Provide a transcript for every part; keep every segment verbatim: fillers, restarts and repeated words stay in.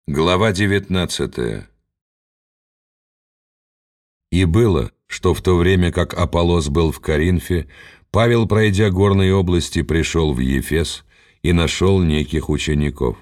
Глава девятнадцатая. И было, что в то время, как Аполлос был в Коринфе, Павел, пройдя горные области, пришел в Ефес и нашел неких учеников.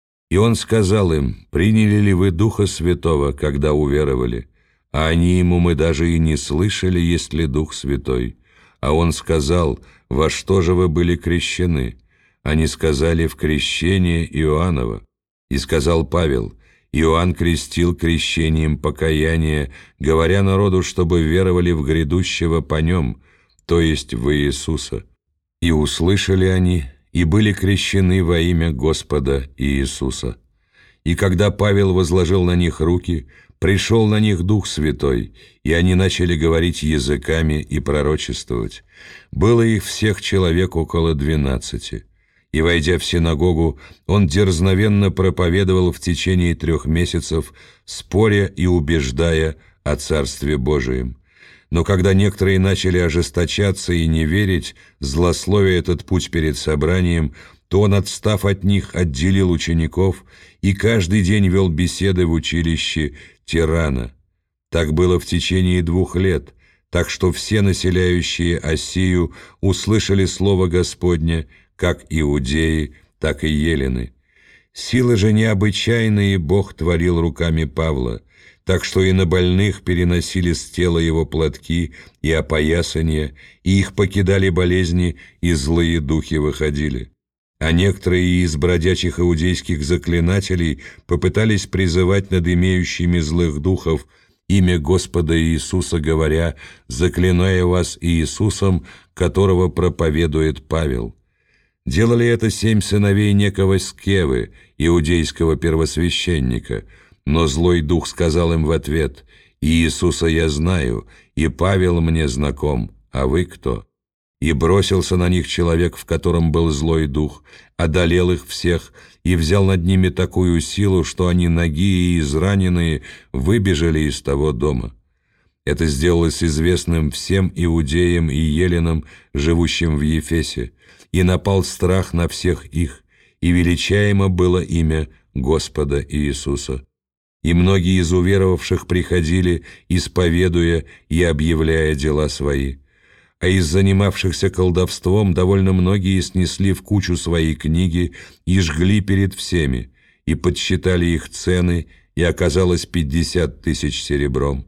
И он сказал им: «Приняли ли вы Духа Святого, когда уверовали?» А они ему: «Мы даже и не слышали, есть ли Дух Святой». А он сказал: «Во что же вы были крещены?» Они сказали: «В крещение Иоанново». И сказал Павел: «Иоанн крестил крещением покаяния, говоря народу, чтобы веровали в грядущего по нем, то есть в Иисуса». И услышали они, и были крещены во имя Господа Иисуса. И когда Павел возложил на них руки, пришел на них Дух Святой, и они начали говорить языками и пророчествовать. Было их всех человек около двенадцати. И, войдя в синагогу, он дерзновенно проповедовал в течение трех месяцев, споря и убеждая о Царстве Божием. Но когда некоторые начали ожесточаться и не верить, злословя этот путь перед собранием, то он, отстав от них, отделил учеников и каждый день вел беседы в училище Тирана. Так было в течение двух лет, так что все населяющие Асию услышали слово Господне, как иудеи, так и елены. Силы же необычайные Бог творил руками Павла, так что и на больных переносили с тела его платки и опоясания, и их покидали болезни, и злые духи выходили. А некоторые из бродячих иудейских заклинателей попытались призывать над имеющими злых духов имя Господа Иисуса, говоря: «Заклиная вас Иисусом, которого проповедует Павел». Делали это семь сыновей некого Скевы, иудейского первосвященника, но злой дух сказал им в ответ: «Иисуса я знаю, и Павел мне знаком, а вы кто?» И бросился на них человек, в котором был злой дух, одолел их всех и взял над ними такую силу, что они, нагие и израненные, выбежали из того дома. Это сделалось известным всем иудеям и еленам, живущим в Ефесе, и напал страх на всех их, и величаемо было имя Господа Иисуса. И многие из уверовавших приходили, исповедуя и объявляя дела свои. А из занимавшихся колдовством довольно многие снесли в кучу свои книги и жгли перед всеми, и подсчитали их цены, и оказалось пятьдесят тысяч серебром.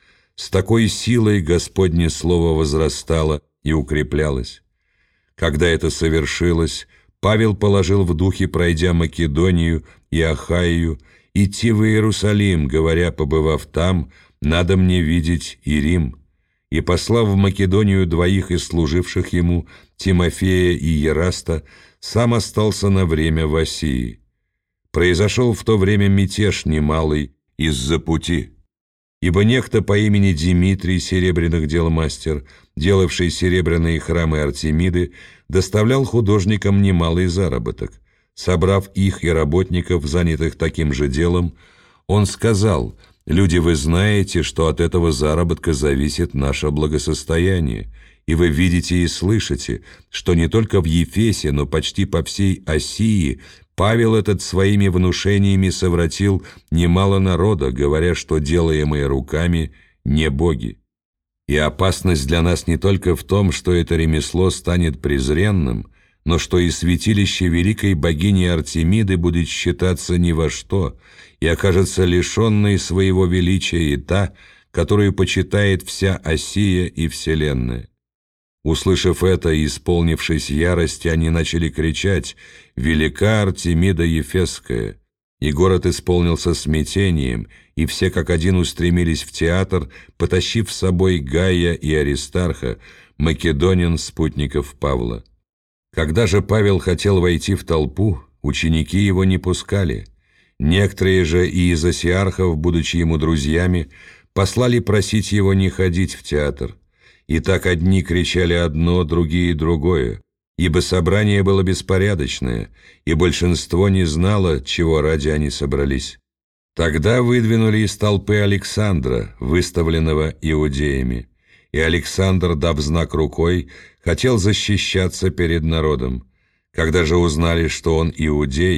С такой силой Господне слово возрастало и укреплялось. Когда это совершилось, Павел положил в духе, пройдя Македонию и Ахаию, идти в Иерусалим, говоря, побывав там: «Надо мне видеть и Рим». И, послав в Македонию двоих из служивших ему, Тимофея и Ераста, сам остался на время в Асии. Произошел в то время мятеж немалый из-за пути. Ибо некто по имени Димитрий, серебряных дел мастер, делавший серебряные храмы Артемиды, доставлял художникам немалый заработок. Собрав их и работников, занятых таким же делом, он сказал: «Люди, вы знаете, что от этого заработка зависит наше благосостояние, и вы видите и слышите, что не только в Ефесе, но почти по всей Асии Павел этот своими внушениями совратил немало народа, говоря, что делаемые руками не боги. И опасность для нас не только в том, что это ремесло станет презренным, но что и святилище великой богини Артемиды будет считаться ни во что, и окажется лишенной своего величия и та, которую почитает вся Асия и вселенная». Услышав это и исполнившись ярости, они начали кричать: «Велика Артемида Ефесская!» И город исполнился смятением, и все как один устремились в театр, потащив с собой Гая и Аристарха, македонин, спутников Павла. Когда же Павел хотел войти в толпу, ученики его не пускали. Некоторые же и из осиархов, будучи ему друзьями, послали просить его не ходить в театр. И так одни кричали одно, другие другое, ибо собрание было беспорядочное, и большинство не знало, чего ради они собрались. Тогда выдвинули из толпы Александра, выставленного иудеями, и Александр, дав знак рукой, хотел защищаться перед народом. Когда же узнали, что он иудей,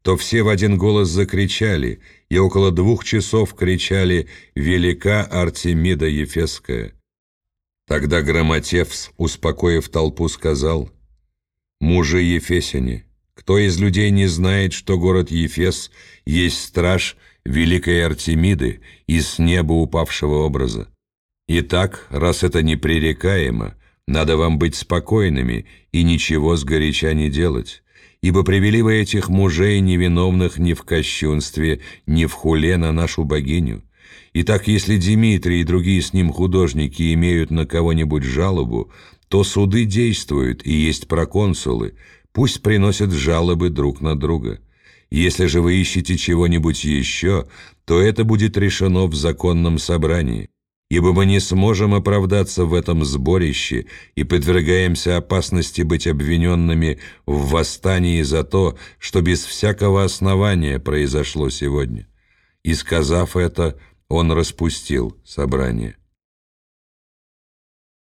то все в один голос закричали, и около двух часов кричали «Велика Артемида Ефесская». Тогда Грамотевс, успокоив толпу, сказал: «Мужи ефесяне, кто из людей не знает, что город Ефес есть страж великой Артемиды из с неба упавшего образа? Итак, раз это непререкаемо, надо вам быть спокойными и ничего сгоряча не делать, ибо привели вы этих мужей, невиновных ни в кощунстве, ни в хуле на нашу богиню. Итак, если Дмитрий и другие с ним художники имеют на кого-нибудь жалобу, то суды действуют, и есть проконсулы, пусть приносят жалобы друг на друга. Если же вы ищете чего-нибудь еще, то это будет решено в законном собрании, ибо мы не сможем оправдаться в этом сборище и подвергаемся опасности быть обвиненными в восстании за то, что без всякого основания произошло сегодня». И, сказав это, он распустил собрание.